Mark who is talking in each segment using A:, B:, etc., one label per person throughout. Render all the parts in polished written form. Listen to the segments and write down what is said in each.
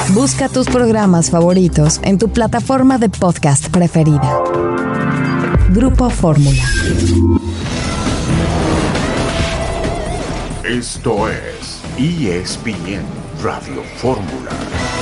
A: Busca tus programas favoritos en tu plataforma de podcast preferida. Grupo Fórmula.
B: Esto es ESPN Radio Fórmula.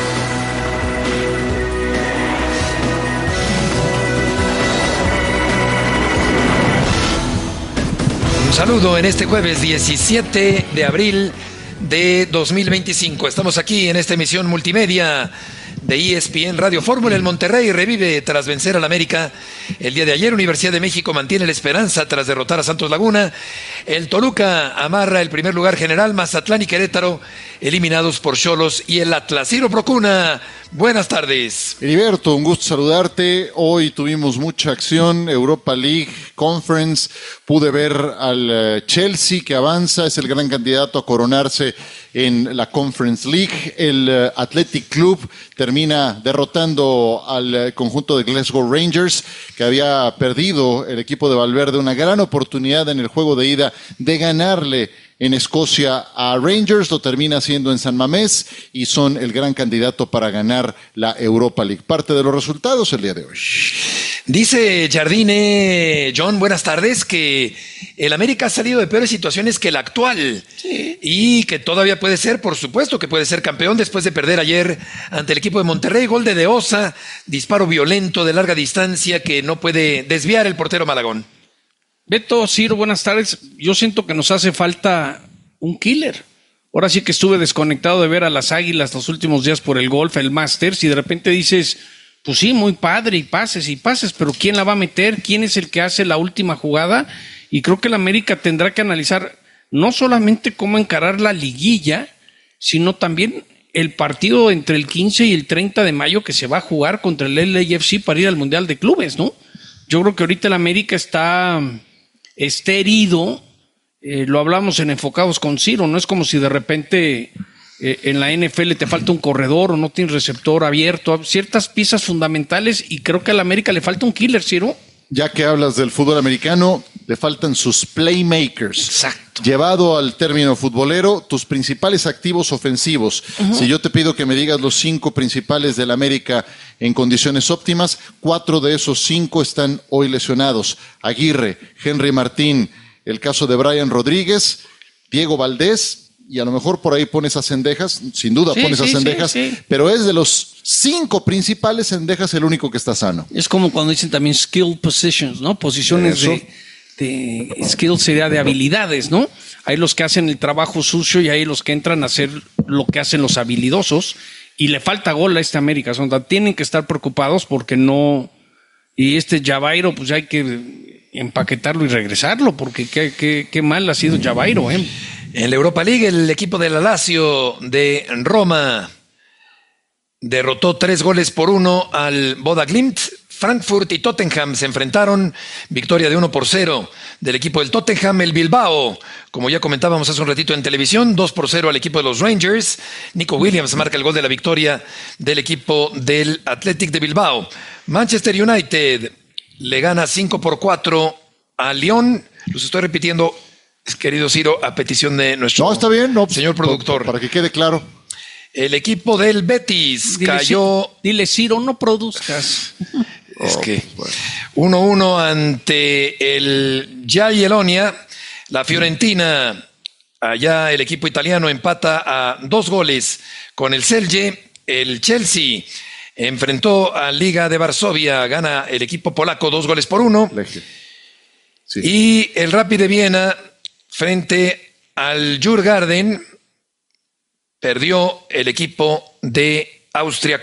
C: Un saludo en este jueves 17 de abril de 2025. Estamos aquí en esta emisión multimedia de ESPN Radio Fórmula. El Monterrey revive tras vencer al América el día de ayer. Universidad de México mantiene la esperanza tras derrotar a Santos Laguna. El Toluca amarra el primer lugar general. Mazatlán y Querétaro eliminados por Xolos y el Atlas. Ciro Procuna, buenas tardes.
D: Heriberto, un gusto saludarte. Hoy tuvimos mucha acción, Europa League, Conference. Pude ver al Chelsea que avanza, es el gran candidato a coronarse en la Conference League. El Athletic Club termina derrotando al conjunto de Glasgow Rangers, que había perdido el equipo de Valverde una gran oportunidad en el juego de ida de ganarle en Escocia a Rangers. Lo termina haciendo en San Mamés y son el gran candidato para ganar la Europa League. Parte de los resultados el día de hoy.
C: Dice Jardine, John, buenas tardes, que el América ha salido de peores situaciones que el actual. Sí. Y que todavía puede ser, por supuesto que puede ser campeón después de perder ayer ante el equipo de Monterrey. Gol de Osa, disparo violento de larga distancia que no puede desviar el portero Malagón.
E: Beto, Ciro, buenas tardes. Yo siento que nos hace falta un killer. Ahora sí que estuve desconectado de ver a las Águilas los últimos días por el golf, el Masters, y de repente dices, pues sí, muy padre, y pases, pero ¿quién la va a meter? ¿Quién es el que hace la última jugada? Y creo que el América tendrá que analizar no solamente cómo encarar la liguilla, sino también el partido entre el 15 y el 30 de mayo que se va a jugar contra el LAFC para ir al Mundial de Clubes, ¿no? Yo creo que ahorita el América está herido, lo hablamos en Enfocados con Ciro, no es como si de repente en la NFL te falta un corredor o no tienes receptor abierto, ciertas piezas fundamentales, y creo que al América le falta un killer, Ciro.
D: Ya que hablas del fútbol americano, le faltan sus playmakers.
E: Exacto.
D: Llevado al término futbolero, tus principales activos ofensivos. Uh-huh. Si yo te pido que me digas los 5 principales del América en condiciones óptimas, 4 de esos 5 están hoy lesionados. Aguirre, Henry Martín, el caso de Brian Rodríguez, Diego Valdés, y a lo mejor por ahí pones a Cendejas, sin duda pones a Cendejas, pero es de los 5 principales, Cendejas el único que está sano.
E: Es como cuando dicen también skill positions, ¿no? Posiciones de skill sería de habilidades, ¿no? Hay los que hacen el trabajo sucio y hay los que entran a hacer lo que hacen los habilidosos, y le falta gol a este América. Tienen que estar preocupados porque no. Y este Javairo, pues hay que empaquetarlo y regresarlo, porque qué mal ha sido Javairo, ¿eh?
C: En la Europa League, el equipo de la Lazio de Roma derrotó 3-1 al Boda Glimt. Frankfurt y Tottenham se enfrentaron, victoria de 1-0 del equipo del Tottenham. El Bilbao, como ya comentábamos hace un ratito en televisión, 2-0 al equipo de los Rangers. Nico Williams marca el gol de la victoria del equipo del Athletic de Bilbao. Manchester United le gana 5-4 a Lyon. Los estoy repitiendo, querido Ciro, a petición de nuestro señor productor.
D: Para que quede claro.
C: El equipo del Betis cayó.
E: Dile, Ciro, no produzcas.
C: Es que 1-1 ante el Jagiellonia. La Fiorentina, allá el equipo italiano, empata a 2 goles con el Celje. El Chelsea enfrentó a Liga de Varsovia, gana el equipo polaco 2-1. Sí. Y el Rapid de Viena frente al Djurgården perdió el equipo de Austria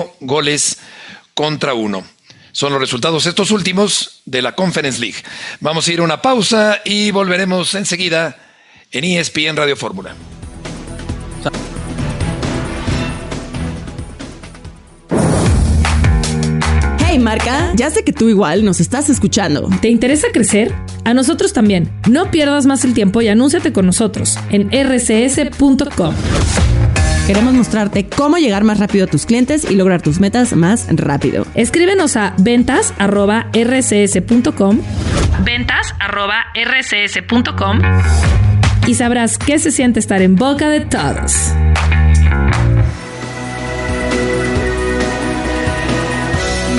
C: 4-1. Son los resultados estos últimos de la Conference League. Vamos a ir a una pausa y volveremos enseguida en ESPN Radio Fórmula.
F: Hey Marca, ya sé que tú igual nos estás escuchando.
G: ¿Te interesa crecer? A nosotros también. No pierdas más el tiempo y anúnciate con nosotros en rcs.com.
F: Queremos mostrarte cómo llegar más rápido a tus clientes y lograr tus metas más rápido.
G: Escríbenos a ventas@rcs.com.
H: ventas@rcs.com
G: y sabrás qué se siente estar en boca de todos.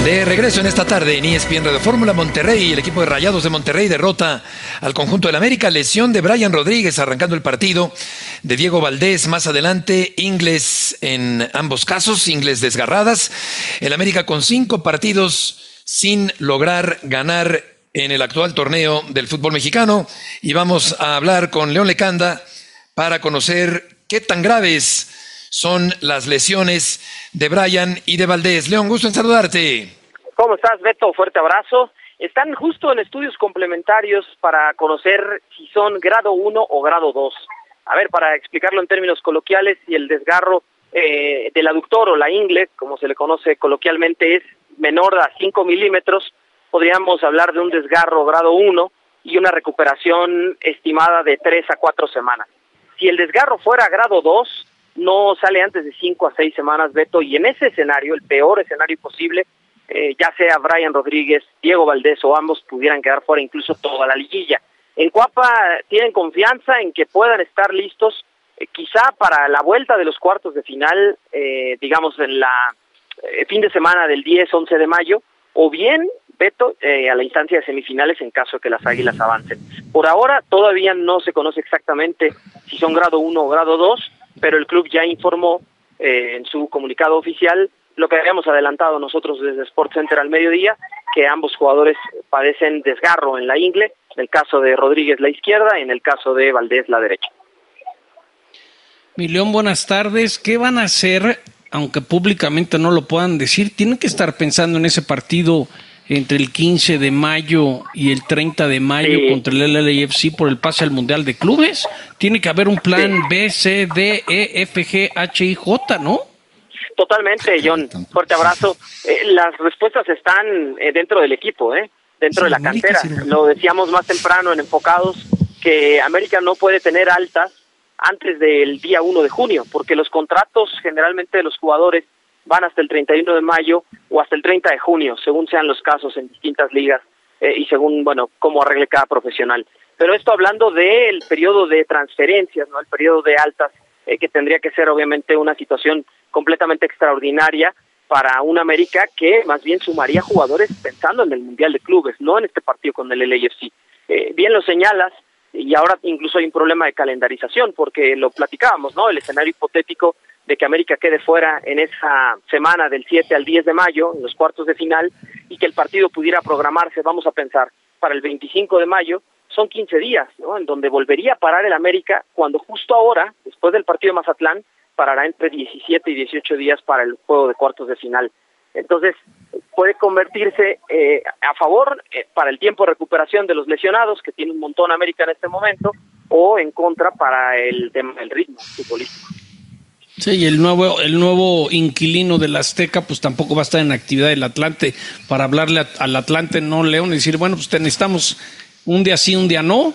C: De regreso en esta tarde en ESPN Radio Fórmula. Monterrey, el equipo de Rayados de Monterrey derrota al conjunto del América. Lesión de Brian Rodríguez arrancando el partido, de Diego Valdés más adelante, Ingles en ambos casos, Ingles desgarradas. El América con 5 partidos sin lograr ganar en el actual torneo del fútbol mexicano. Y vamos a hablar con León Lecanda para conocer qué tan graves son las lesiones de Brian y de Valdés. León, gusto en saludarte.
H: ¿Cómo estás, Beto? Fuerte abrazo. Están justo en estudios complementarios para conocer si son grado 1 o grado 2. A ver, para explicarlo en términos coloquiales, si el desgarro del aductor o la ingle, como se le conoce coloquialmente, es menor a 5 milímetros, podríamos hablar de un desgarro grado 1 y una recuperación estimada de 3 a 4 semanas. Si el desgarro fuera grado 2, no sale antes de 5 a 6 semanas, Beto, y en ese escenario, el peor escenario posible, ya sea Brian Rodríguez, Diego Valdés o ambos pudieran quedar fuera incluso toda la liguilla. En Cuapa tienen confianza en que puedan estar listos, quizá para la vuelta de los cuartos de final, digamos en la fin de semana del 10-11 de mayo, o bien, Beto, a la instancia de semifinales en caso de que las Águilas avancen. Por ahora todavía no se conoce exactamente si son grado 1 o grado 2, pero el club ya informó en su comunicado oficial lo que habíamos adelantado nosotros desde SportsCenter al mediodía, que ambos jugadores padecen desgarro en la ingle, en el caso de Rodríguez la izquierda y en el caso de Valdés la derecha.
E: Mi León, buenas tardes. ¿Qué van a hacer, aunque públicamente no lo puedan decir? Tienen que estar pensando en ese partido entre el 15 de mayo y el 30 de mayo contra el LAFC por el pase al Mundial de Clubes. Tiene que haber un plan B, C, D, E, F, G, H, I, J, ¿no?
H: Totalmente, John. Fuerte abrazo. Las respuestas están dentro del equipo, dentro de la cantera. Lo decíamos más temprano en Enfocados, que América no puede tener altas antes del día 1 de junio, porque los contratos generalmente de los jugadores van hasta el 31 de mayo o hasta el 30 de junio, según sean los casos en distintas ligas y según, cómo arregle cada profesional. Pero esto hablando del periodo de transferencias, ¿no? El periodo de altas, que tendría que ser obviamente una situación completamente extraordinaria para un América que más bien sumaría jugadores pensando en el Mundial de Clubes, no en este partido con el LAFC. Bien lo señalas, y ahora incluso hay un problema de calendarización, porque lo platicábamos, ¿no? El escenario hipotético de que América quede fuera en esa semana del 7 al 10 de mayo, en los cuartos de final, y que el partido pudiera programarse, vamos a pensar, para el 25 de mayo, son 15 días, ¿no? En donde volvería a parar el América, cuando justo ahora, después del partido de Mazatlán, parará entre 17 y 18 días para el juego de cuartos de final. Entonces, puede convertirse a favor para el tiempo de recuperación de los lesionados, que tiene un montón América en este momento, o en contra para el tema del ritmo futbolístico.
E: Sí, y el nuevo inquilino del Azteca pues tampoco va a estar en actividad del Atlante para hablarle al Atlante, no León, y decir, bueno, pues te necesitamos un día sí, un día no.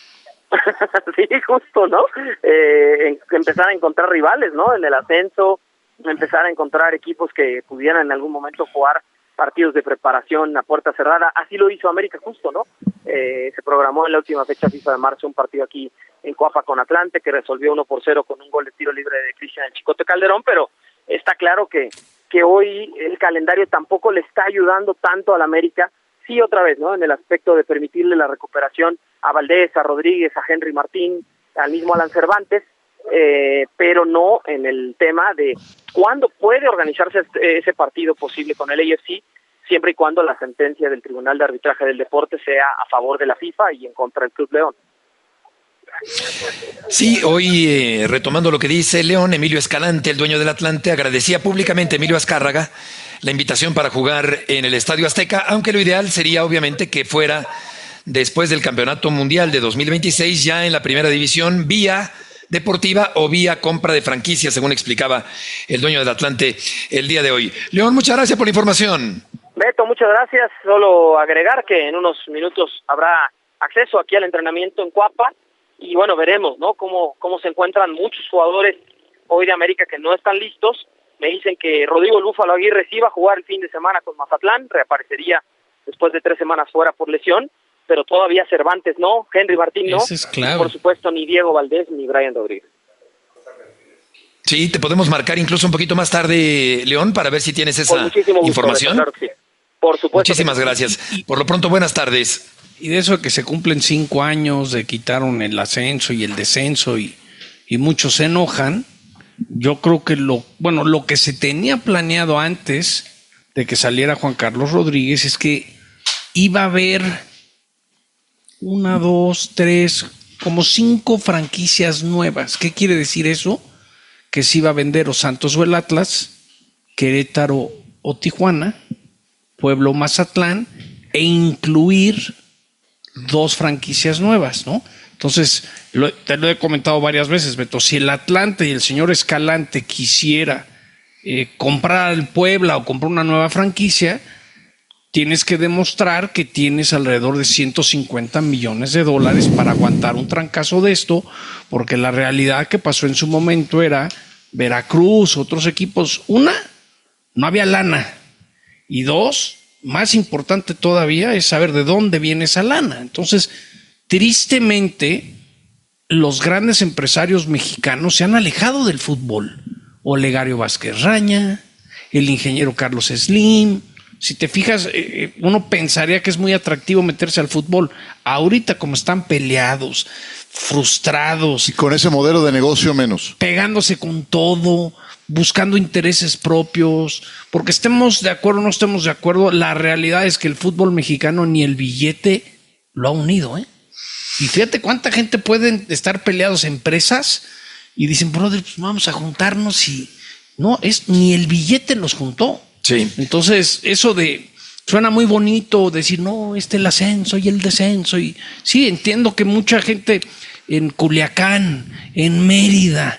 H: Sí, justo, ¿no? Empezar a encontrar rivales, ¿no? En el ascenso, empezar a encontrar equipos que pudieran en algún momento jugar partidos de preparación a puerta cerrada. Así lo hizo América justo, ¿no? Se programó en la última fecha FIFA de marzo un partido aquí en Coapa con Atlante, que resolvió 1-0 con un gol de tiro libre de Cristian Chicote Calderón, pero está claro que hoy el calendario tampoco le está ayudando tanto al América. Sí, otra vez, ¿no? En el aspecto de permitirle la recuperación a Valdés, a Rodríguez, a Henry Martín, al mismo Alan Cervantes, pero no en el tema de cuándo puede organizarse ese partido posible con el AFC, siempre y cuando la sentencia del Tribunal de Arbitraje del Deporte sea a favor de la FIFA y en contra del Club León.
C: Sí, hoy retomando lo que dice León, Emilio Escalante, el dueño del Atlante, agradecía públicamente a Emilio Azcárraga la invitación para jugar en el Estadio Azteca, aunque lo ideal sería obviamente que fuera después del Campeonato Mundial de 2026, ya en la primera división, vía deportiva o vía compra de franquicias, según explicaba el dueño del Atlante el día de hoy. León, muchas gracias por la información.
H: Beto, muchas gracias. Solo agregar que en unos minutos habrá acceso aquí al entrenamiento en Cuapa y bueno, veremos, ¿no? Cómo se encuentran muchos jugadores hoy de América que no están listos. Me dicen que Rodrigo el Búfalo Aguirre sí va a jugar el fin de semana con Mazatlán, reaparecería después de 3 semanas fuera por lesión, pero todavía Cervantes no, Henry Martín no,
E: es clave.
H: Por supuesto ni Diego Valdés ni Brian Rodríguez.
C: Sí, te podemos marcar incluso un poquito más tarde, León, para ver si tienes esa información.
H: Claro que sí. Por supuesto.
C: Muchísimas gracias. Por lo pronto, buenas tardes.
E: Y de eso de que se cumplen 5 años, de quitaron el ascenso y el descenso y muchos se enojan, yo creo que lo que se tenía planeado antes de que saliera Juan Carlos Rodríguez es que iba a haber 1, 2, 3, como 5 franquicias nuevas. ¿Qué quiere decir eso? Que se iba a vender o Santos o el Atlas, Querétaro o Tijuana, Puebla o Mazatlán, e incluir 2 franquicias nuevas, ¿no? Entonces, te lo he comentado varias veces, Beto, si el Atlante y el señor Escalante quisiera comprar al Puebla o comprar una nueva franquicia, tienes que demostrar que tienes alrededor de $150 millones para aguantar un trancazo de esto, porque la realidad que pasó en su momento era Veracruz, otros equipos, 1, no había lana, y 2, más importante todavía es saber de dónde viene esa lana. Entonces, tristemente, los grandes empresarios mexicanos se han alejado del fútbol. Olegario Vázquez Raña, el ingeniero Carlos Slim. Si te fijas, uno pensaría que es muy atractivo meterse al fútbol. Ahorita, como están peleados, frustrados.
D: Y con ese modelo de negocio menos.
E: Pegándose con todo, buscando intereses propios, porque estemos de acuerdo o no estemos de acuerdo, la realidad es que el fútbol mexicano ni el billete lo ha unido, ¿eh? Y fíjate cuánta gente pueden estar peleados empresas y dicen, brother, pues vamos a juntarnos, y no, ni el billete los juntó.
C: Sí.
E: Entonces, eso suena muy bonito decir, no, el ascenso y el descenso. Y sí, entiendo que mucha gente en Culiacán, en Mérida,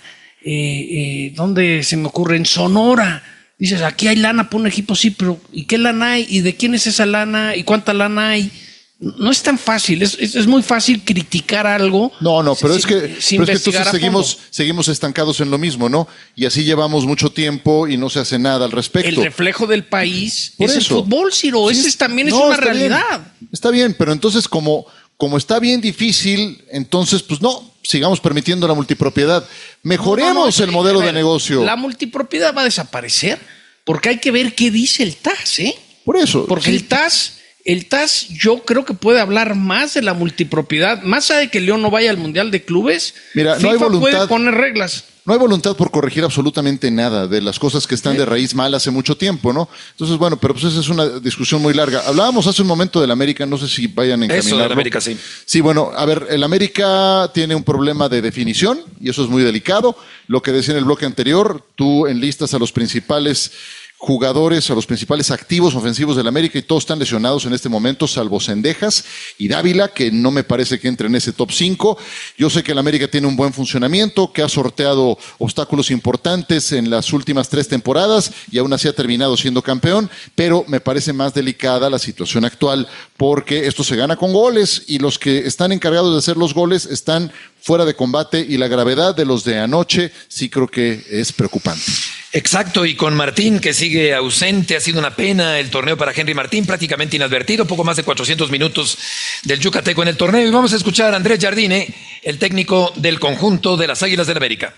E: ¿dónde se me ocurre? En Sonora. Dices, aquí hay lana para un equipo, sí, pero ¿y qué lana hay? ¿Y de quién es esa lana? ¿Y cuánta lana hay? No es tan fácil, es muy fácil criticar algo.
D: No, pero es que entonces seguimos estancados en lo mismo, ¿no? Y así llevamos mucho tiempo y no se hace nada al respecto.
E: El reflejo del país es el fútbol, Ciro. Sí, también es una realidad.
D: Está bien, pero entonces como está bien difícil, entonces pues no, sigamos permitiendo la multipropiedad. Mejoremos el modelo de negocio.
E: La multipropiedad va a desaparecer porque hay que ver qué dice el TAS, ¿eh?
D: Por eso.
E: Porque sí. El TAS yo creo que puede hablar más de la multipropiedad, más allá de que León no vaya al Mundial de Clubes.
D: Mira,
E: FIFA
D: no hay voluntad,
E: puede poner reglas.
D: No hay voluntad por corregir absolutamente nada de las cosas que están de raíz mal hace mucho tiempo, ¿no? Entonces, bueno, pero pues esa es una discusión muy larga. Hablábamos hace un momento del América, no sé si vayan a encaminarlo.
C: Eso del América, sí.
D: Sí, bueno, a ver, el América tiene un problema de definición y eso es muy delicado. Lo que decía en el bloque anterior, tú enlistas a los principales jugadores, a los principales activos ofensivos del América y todos están lesionados en este momento, salvo Cendejas y Dávila, que no me parece que entre en ese top 5. Yo sé que el América tiene un buen funcionamiento, que ha sorteado obstáculos importantes en las últimas 3 temporadas y aún así ha terminado siendo campeón, pero me parece más delicada la situación actual porque esto se gana con goles y los que están encargados de hacer los goles están fuera de combate y la gravedad de los de anoche sí creo que es preocupante.
C: Exacto, y con Martín, que sigue ausente, ha sido una pena el torneo para Henry Martín, prácticamente inadvertido, poco más de 400 minutos del Yucateco en el torneo. Y vamos a escuchar a Andrés Jardine, el técnico del conjunto de las Águilas del América.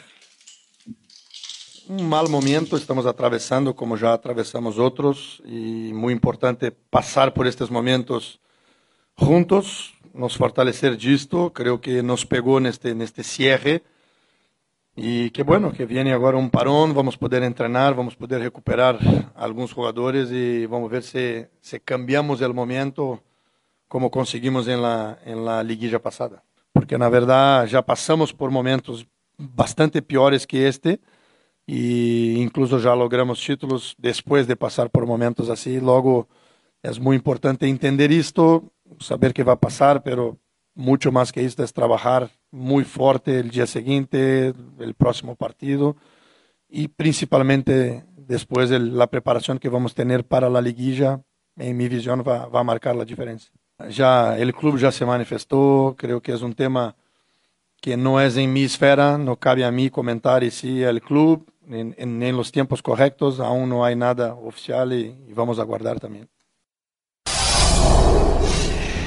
I: Un mal momento estamos atravesando, como ya atravesamos otros, y muy importante pasar por estos momentos juntos, nos fortalecer disto, creo que nos pegó en este cierre. Y qué bueno que viene ahora un parón, vamos a poder entrenar, vamos a poder recuperar a algunos jugadores y vamos a ver si cambiamos el momento como conseguimos en la liguilla pasada. Porque na verdad ya pasamos por momentos bastante peores que este e incluso ya logramos títulos después de pasar por momentos así. Luego es muy importante entender esto, saber qué va a pasar, pero mucho más que esto es trabajar muy fuerte el día siguiente, el próximo partido y principalmente después de la preparación que vamos a tener para la liguilla, en mi visión va a marcar la diferencia. Ya el club ya se manifestó, creo que es un tema que no es en mi esfera, no cabe a mí comentar si el club en los tiempos correctos, aún no hay nada oficial y vamos a aguardar también.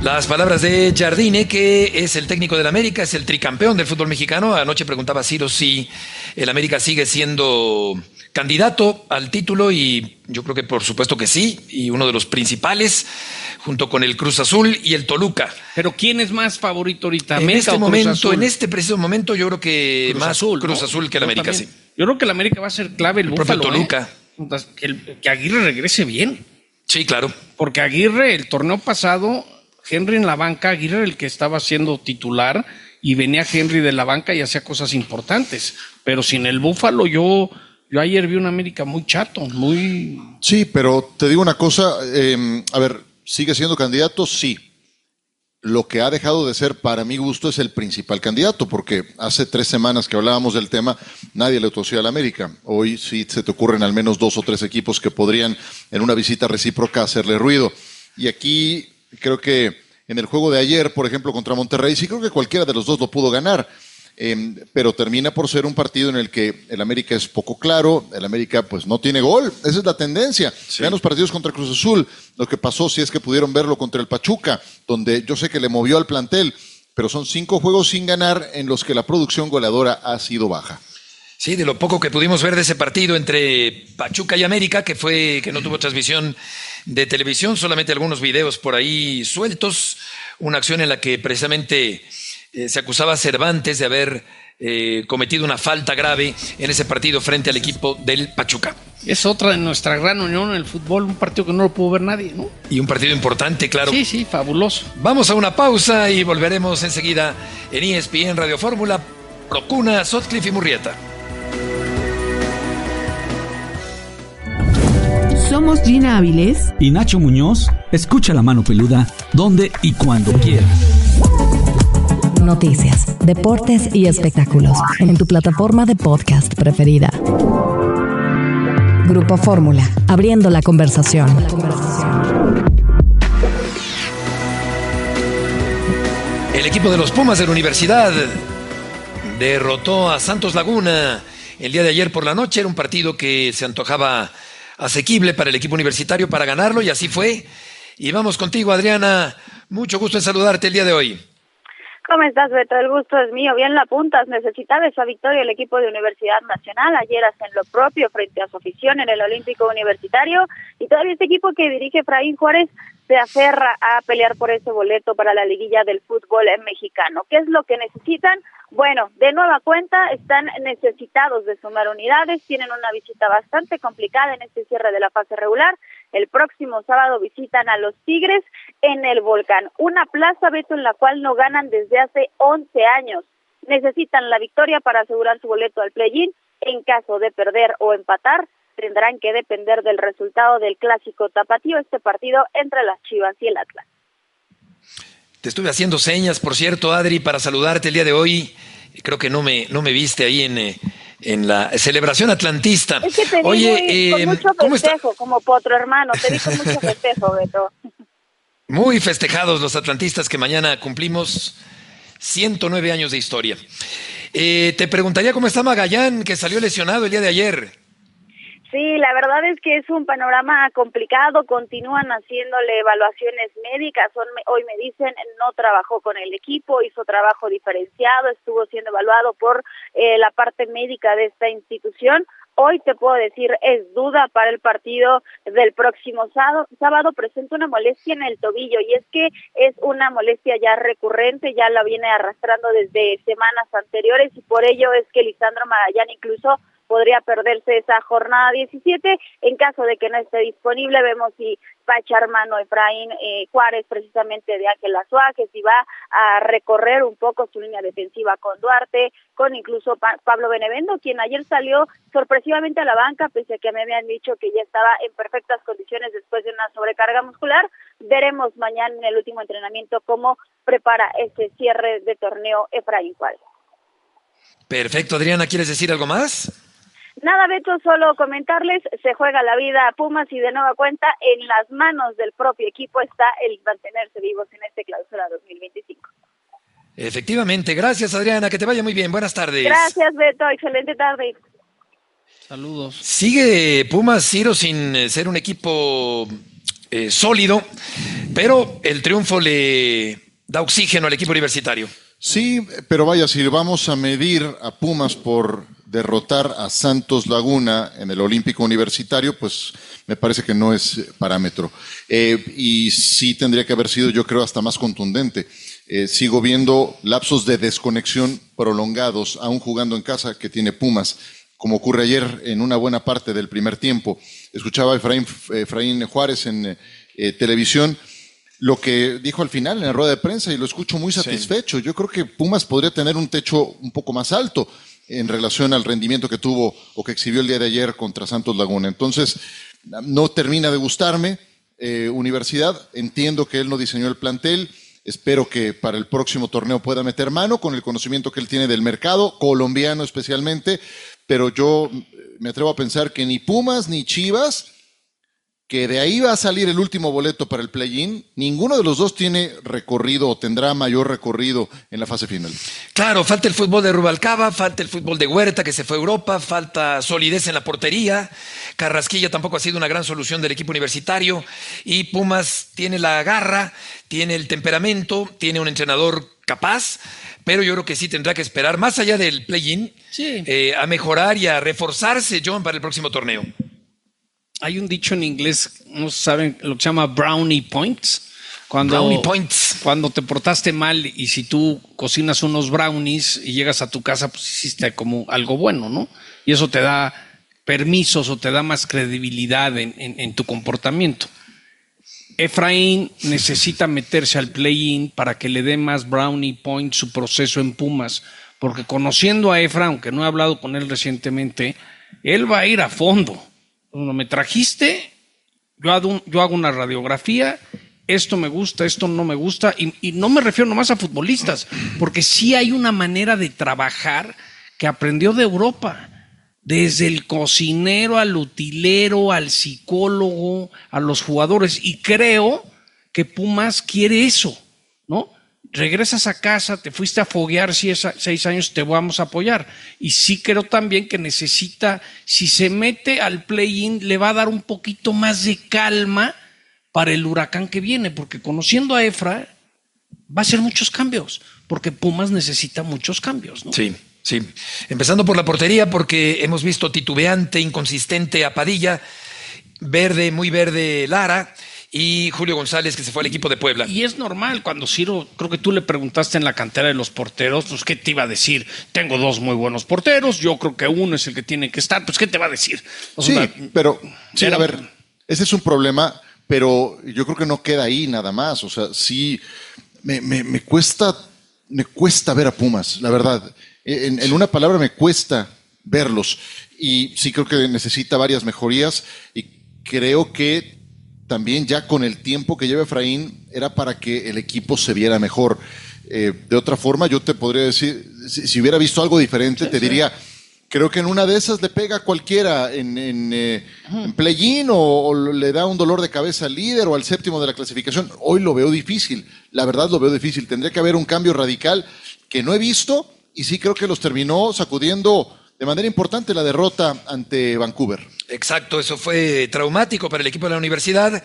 C: Las palabras de Jardine, que es el técnico del América, es el tricampeón del fútbol mexicano. Anoche preguntaba Ciro si el América sigue siendo candidato al título y yo creo que por supuesto que sí, y uno de los principales, junto con el Cruz Azul y el Toluca.
E: Pero ¿quién es más favorito ahorita?
C: En este momento, en este preciso momento, yo creo que
E: Cruz
C: más
E: Azul,
C: Cruz
E: ¿no?
C: Azul que el
E: Yo
C: América,
E: también.
C: sí.
E: Yo creo que el América va a ser clave el
C: propio
E: Búfalo,
C: Toluca.
E: Que Aguirre regrese bien.
C: Sí, claro.
E: Porque Aguirre, el torneo pasado, Henry en la banca, Aguirre era el que estaba siendo titular y venía Henry de la banca y hacía cosas importantes. Pero sin el Búfalo, yo ayer vi un América muy chato, muy...
D: Sí, pero te digo una cosa, a ver, ¿sigue siendo candidato? Sí. Lo que ha dejado de ser, para mi gusto, es el principal candidato, porque hace 3 semanas que hablábamos del tema, nadie le tosió al América. Hoy sí se te ocurren al menos 2 o 3 equipos que podrían, en una visita recíproca, hacerle ruido. Y aquí creo que en el juego de ayer, por ejemplo, contra Monterrey, sí creo que cualquiera de los dos lo pudo ganar. Pero termina por ser un partido en el que el América es poco claro, el América pues no tiene gol, esa es la tendencia. Sí. Vean los partidos contra Cruz Azul, lo que pasó si es que pudieron verlo contra el Pachuca, donde yo sé que le movió al plantel, pero son 5 juegos sin ganar en los que la producción goleadora ha sido baja.
C: Sí, de lo poco que pudimos ver de ese partido entre Pachuca y América, que no tuvo transmisión de televisión, solamente algunos videos por ahí sueltos, una acción en la que precisamente se acusaba a Cervantes de haber cometido una falta grave en ese partido frente al equipo del Pachuca.
E: Es otra de nuestra gran unión en el fútbol, un partido que no lo pudo ver nadie, ¿no?
C: Y un partido importante, claro.
E: Sí, fabuloso.
C: Vamos a una pausa y volveremos enseguida en ESPN Radio Fórmula, Procuna, Sotcliffe y Murrieta.
F: Somos Gina Áviles
J: y Nacho Muñoz. Escucha La Mano Peluda donde y cuando quieras.
A: Noticias, deportes y espectáculos en tu plataforma de podcast preferida. Grupo Fórmula, abriendo la conversación.
C: El equipo de los Pumas de la Universidad derrotó a Santos Laguna el día de ayer por la noche. Era un partido que se antojaba asequible para el equipo universitario para ganarlo y así fue. Y vamos contigo, Adriana. Mucho gusto en saludarte el día de hoy.
K: ¿Cómo estás, Beto? El gusto es mío. Bien la apuntas. Necesitaba esa victoria el equipo de Universidad Nacional. Ayer hacen lo propio frente a su afición en el Olímpico Universitario. Y todavía este equipo que dirige Efraín Juárez se aferra a pelear por ese boleto para la liguilla del fútbol mexicano. ¿Qué es lo que necesitan? Bueno, de nueva cuenta están necesitados de sumar unidades. Tienen una visita bastante complicada en este cierre de la fase regular. El próximo sábado visitan a los Tigres en el Volcán. Una plaza, Beto, en la cual no ganan desde hace 11 años. Necesitan la victoria para asegurar su boleto al play-in. En caso de perder o empatar, tendrán que depender del resultado del clásico tapatío, este partido entre las Chivas y el Atlas.
C: Te estuve haciendo señas, por cierto, Adri, para saludarte el día de hoy. Creo que no me viste ahí en la celebración atlantista.
K: Es que te vi con mucho festejo, como potro hermano. Te vi con mucho festejo, Beto.
C: Muy festejados los atlantistas que mañana cumplimos 109 años de historia. Te preguntaría cómo está Magallán, que salió lesionado el día de ayer.
K: Sí, la verdad es que es un panorama complicado, continúan haciéndole evaluaciones médicas, hoy me dicen no trabajó con el equipo, hizo trabajo diferenciado, estuvo siendo evaluado por la parte médica de esta institución. Hoy te puedo decir, es duda para el partido del próximo sábado, presenta una molestia en el tobillo y es que es una molestia ya recurrente, ya la viene arrastrando desde semanas anteriores y por ello es que Lisandro Magallán incluso podría perderse esa jornada 17, en caso de que no esté disponible, vemos si va a echar mano Efraín Juárez precisamente de Ángel Azúa, que si va a recorrer un poco su línea defensiva con Duarte, con incluso Pablo Benevendo, quien ayer salió sorpresivamente a la banca, pese a que me habían dicho que ya estaba en perfectas condiciones después de una sobrecarga muscular. Veremos mañana en el último entrenamiento cómo prepara este cierre de torneo Efraín Juárez.
C: Perfecto, Adriana, ¿quieres decir algo más?
K: Nada, Beto, solo comentarles, se juega la vida a Pumas y de nueva cuenta en las manos del propio equipo está el mantenerse vivos en este clausura 2025.
C: Efectivamente, gracias Adriana, que te vaya muy bien, buenas tardes.
K: Gracias, Beto, excelente tarde.
E: Saludos.
C: Sigue Pumas, Ciro, sin ser un equipo sólido, pero el triunfo le da oxígeno al equipo universitario.
D: Sí, pero vaya, si vamos a medir a Pumas por derrotar a Santos Laguna en el Olímpico Universitario, pues me parece que no es parámetro. Y sí tendría que haber sido, yo creo, hasta más contundente. Sigo viendo lapsos de desconexión prolongados, aún jugando en casa, que tiene Pumas, como ocurre ayer en una buena parte del primer tiempo. Escuchaba a Efraín Juárez en televisión, lo que dijo al final en la rueda de prensa, y lo escucho muy satisfecho. Yo creo que Pumas podría tener un techo un poco más alto en relación al rendimiento que tuvo o que exhibió el día de ayer contra Santos Laguna. Entonces, no termina de gustarme Universidad. Entiendo que él no diseñó el plantel. Espero que para el próximo torneo pueda meter mano con el conocimiento que él tiene del mercado, colombiano especialmente, pero yo me atrevo a pensar que ni Pumas ni Chivas, que de ahí va a salir el último boleto para el play-in, ninguno de los dos tiene recorrido o tendrá mayor recorrido en la fase final.
C: Claro, falta el fútbol de Rubalcaba, falta el fútbol de Huerta, que se fue a Europa, falta solidez en la portería. Carrasquilla tampoco ha sido una gran solución del equipo universitario, y Pumas tiene la garra, tiene el temperamento, tiene un entrenador capaz, pero yo creo que sí tendrá que esperar, más allá del play-in, a mejorar y a reforzarse, John, para el próximo torneo.
E: Hay un dicho en inglés, no saben lo que se llama brownie points.
C: Brownie points.
E: Cuando te portaste mal y si tú cocinas unos brownies y llegas a tu casa, pues hiciste como algo bueno, ¿no? Y eso te da permisos o te da más credibilidad en tu comportamiento. Efraín necesita meterse al play-in para que le dé más brownie points su proceso en Pumas, porque conociendo a Efra, aunque no he hablado con él recientemente, él va a ir a fondo. Cuando me trajiste, yo hago una radiografía, esto me gusta, esto no me gusta, y no me refiero nomás a futbolistas, porque sí hay una manera de trabajar que aprendió de Europa, desde el cocinero al utilero, al psicólogo, a los jugadores, y creo que Pumas quiere eso, ¿no? Regresas a casa, te fuiste a foguear 6 años, te vamos a apoyar. Y sí creo también que necesita, si se mete al play-in, le va a dar un poquito más de calma para el huracán que viene, porque conociendo a Efra, va a hacer muchos cambios, porque Pumas necesita muchos cambios, ¿no?
C: Sí. Empezando por la portería, porque hemos visto titubeante, inconsistente a Padilla, muy verde Lara, y Julio González, que se fue al equipo de Puebla.
E: Y es normal, cuando Ciro, creo que tú le preguntaste en la cantera de los porteros, pues ¿qué te iba a decir? Tengo 2 muy buenos porteros, yo creo que uno es el que tiene que estar, pues ¿qué te va a decir?
D: Pero a ver, ese es un problema, pero yo creo que no queda ahí nada más. O sea, sí, me cuesta ver a Pumas, la verdad. En una palabra, me cuesta verlos. Y sí creo que necesita varias mejorías, y creo que también ya con el tiempo que lleva Efraín era para que el equipo se viera mejor. De otra forma, yo te podría decir, si hubiera visto algo diferente, te diría, creo que en una de esas le pega a cualquiera en play-in, o le da un dolor de cabeza al líder o al séptimo de la clasificación. Hoy lo veo difícil, la verdad lo veo difícil. Tendría que haber un cambio radical que no he visto, y sí creo que los terminó sacudiendo de manera importante la derrota ante Vancouver.
C: Exacto, eso fue traumático para el equipo de la universidad.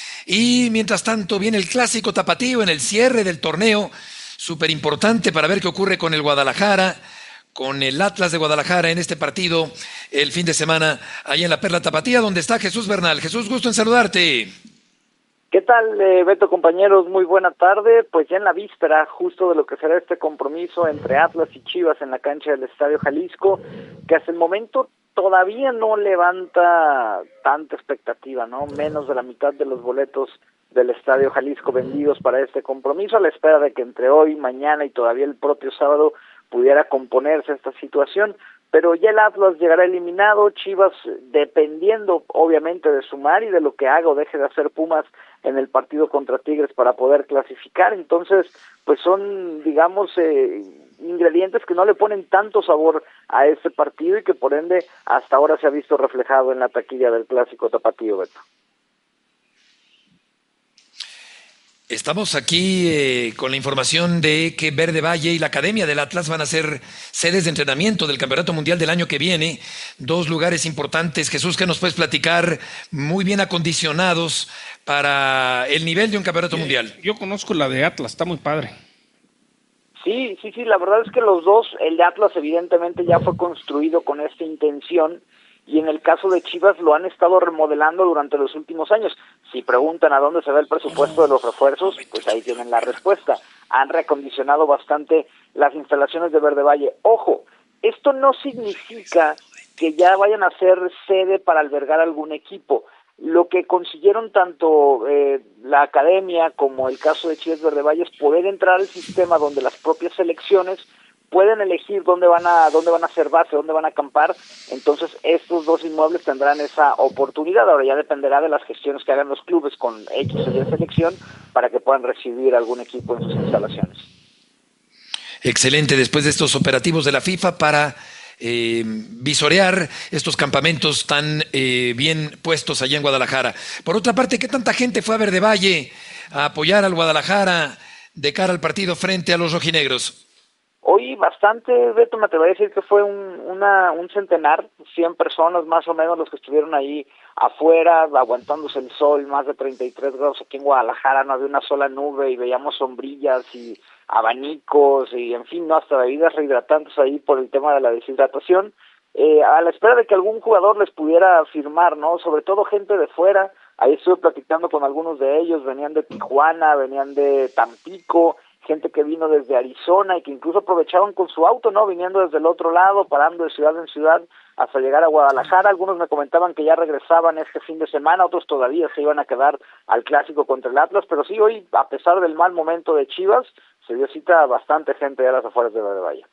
C: Y mientras tanto viene el clásico tapatío en el cierre del torneo, súper importante para ver qué ocurre con el Guadalajara, con el Atlas de Guadalajara en este partido el fin de semana, ahí en la Perla Tapatía, donde está Jesús Bernal. Jesús, gusto en saludarte.
L: ¿Qué tal, Beto, compañeros? Muy buena tarde. Pues ya en la víspera justo de lo que será este compromiso entre Atlas y Chivas en la cancha del Estadio Jalisco, que hasta el momento todavía no levanta tanta expectativa, ¿no? Menos de la mitad de los boletos del Estadio Jalisco vendidos para este compromiso, a la espera de que entre hoy, mañana y todavía el propio sábado pudiera componerse esta situación. Pero ya el Atlas llegará eliminado, Chivas dependiendo obviamente de sumar y de lo que haga o deje de hacer Pumas en el partido contra Tigres para poder clasificar. Entonces, pues son, digamos, ingredientes que no le ponen tanto sabor a este partido y que por ende hasta ahora se ha visto reflejado en la taquilla del clásico tapatío, Beto.
C: Estamos aquí con la información de que Verde Valle y la Academia del Atlas van a ser sedes de entrenamiento del Campeonato Mundial del año que viene. 2 lugares importantes. Jesús, ¿qué nos puedes platicar? Muy bien acondicionados para el nivel de un campeonato mundial.
E: Yo conozco la de Atlas, está muy padre.
L: Sí, la verdad es que los dos, el de Atlas evidentemente ya fue construido con esta intención, y en el caso de Chivas lo han estado remodelando durante los últimos años. Si preguntan a dónde se ve el presupuesto de los refuerzos, pues ahí tienen la respuesta. Han reacondicionado bastante las instalaciones de Verde Valle. Ojo, esto no significa que ya vayan a ser sede para albergar algún equipo. Lo que consiguieron tanto la academia como el caso de Chivas Verde Valle es poder entrar al sistema donde las propias selecciones pueden elegir dónde van a hacer base, dónde van a acampar. Entonces estos 2 inmuebles tendrán esa oportunidad. Ahora ya dependerá de las gestiones que hagan los clubes con X o Y selección para que puedan recibir algún equipo en sus instalaciones.
C: Excelente, después de estos operativos de la FIFA para visorear estos campamentos tan bien puestos allá en Guadalajara. Por otra parte, ¿qué tanta gente fue a Verde Valle a apoyar al Guadalajara de cara al partido frente a los rojinegros?
L: Hoy bastante, Beto, me atrevería a decir que fue un centenar, 100 personas más o menos los que estuvieron ahí afuera, aguantándose el sol, más de 33 grados aquí en Guadalajara, no había una sola nube y veíamos sombrillas y abanicos y en fin, no, hasta bebidas rehidratantes ahí por el tema de la deshidratación, a la espera de que algún jugador les pudiera firmar, ¿no? Sobre todo gente de fuera. Ahí estuve platicando con algunos de ellos, venían de Tijuana, venían de Tampico, gente que vino desde Arizona y que incluso aprovecharon con su auto, ¿no? Viniendo desde el otro lado, parando de ciudad en ciudad hasta llegar a Guadalajara. Algunos me comentaban que ya regresaban este fin de semana, otros todavía se iban a quedar al clásico contra el Atlas, pero sí, hoy, a pesar del mal momento de Chivas, se dio cita a bastante gente a las afueras de Verde Valle.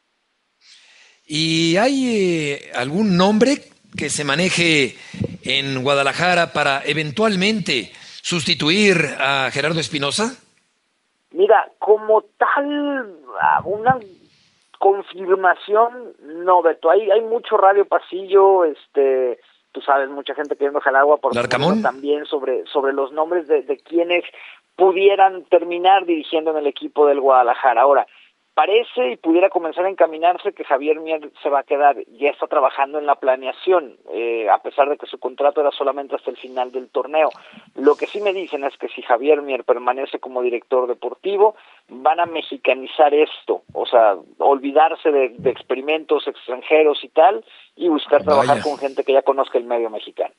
C: ¿Y hay algún nombre que se maneje en Guadalajara para eventualmente sustituir a Gerardo Espinosa?
L: Mira, como tal, una confirmación, no, Beto, hay mucho radio pasillo, tú sabes, mucha gente queriendo jalar agua por también sobre los nombres de quienes pudieran terminar dirigiendo en el equipo del Guadalajara. Ahora, parece y pudiera comenzar a encaminarse que Javier Mier se va a quedar, ya está trabajando en la planeación, a pesar de que su contrato era solamente hasta el final del torneo. Lo que sí me dicen es que si Javier Mier permanece como director deportivo, van a mexicanizar esto, o sea, olvidarse de experimentos extranjeros y tal, y buscar trabajar con gente que ya conozca el medio mexicano.